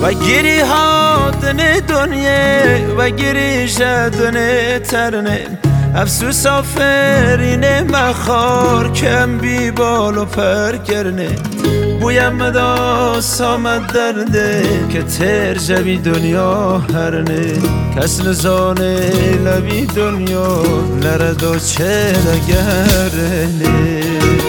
و گیری ها دنه دنیا و گیری جدنه ترنه افسوس آفرینه مخار کم بی بال و پر کرنه بویم مداس آمد درده که تر جبی دنیا هرنه کس نزانه لبی دنیا نرد و چه نگرنه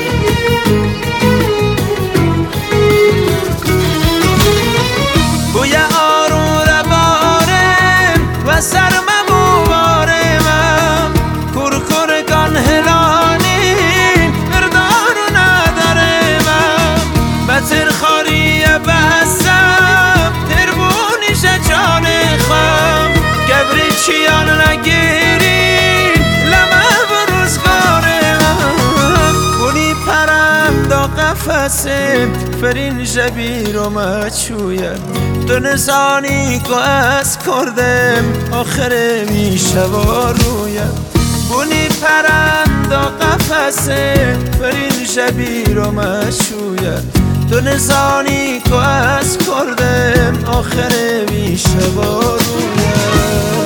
بوی آرون ربارم و سرم مبارم کرکرگان هلانی مردارو ندارم بطر خاری بستم تربونیش جان خوام گبری چیان نگیری لمه بروزگارم بونی پرم دا قفسه فرین جبی رو مچوید دو نزانی که از کردم آخر میشه و رویم بونی پرند و قفسه فرین جبی رو مشوید دو نزانی که از کردم آخر میشه و رویم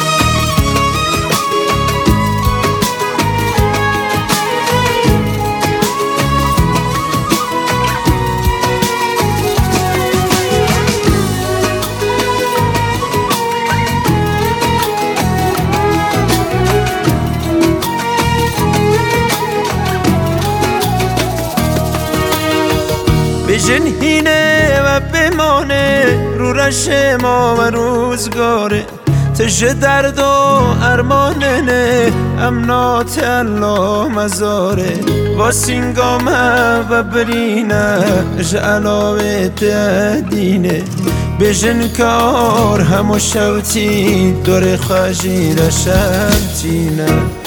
بجنهینه و بمانه رو رش ما و روزگاره تج درد و ارمانه امنات الله مزاره و سینگامه و برینه جعلاوه دینه بجن کار همو شوتی دور خواجی رشمتینه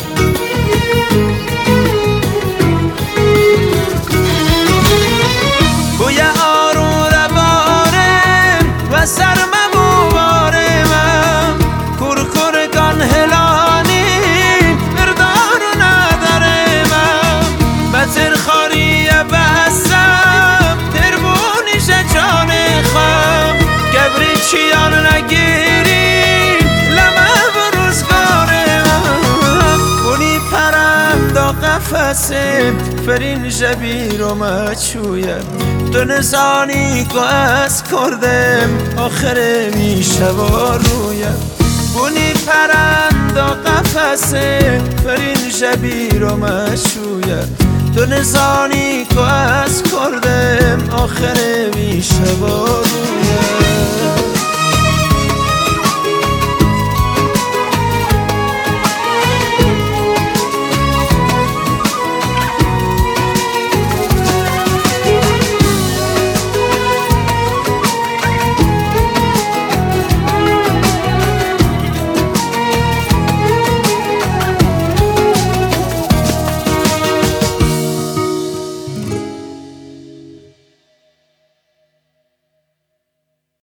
سرم مبارم کرکرگان هلانی مردارو ندارم بطر خاری بستم تربونیش جان خوام گبری چیان نگیری لمه بروزگارم بونی پرم دا قفسه فرین جبی رو مچوید دو نزانی که از کردم آخر میشه و رویم بونی پرند و قفسه فرین جبی رو مشوید دو نزانی که از کردم آخر میشه و رویم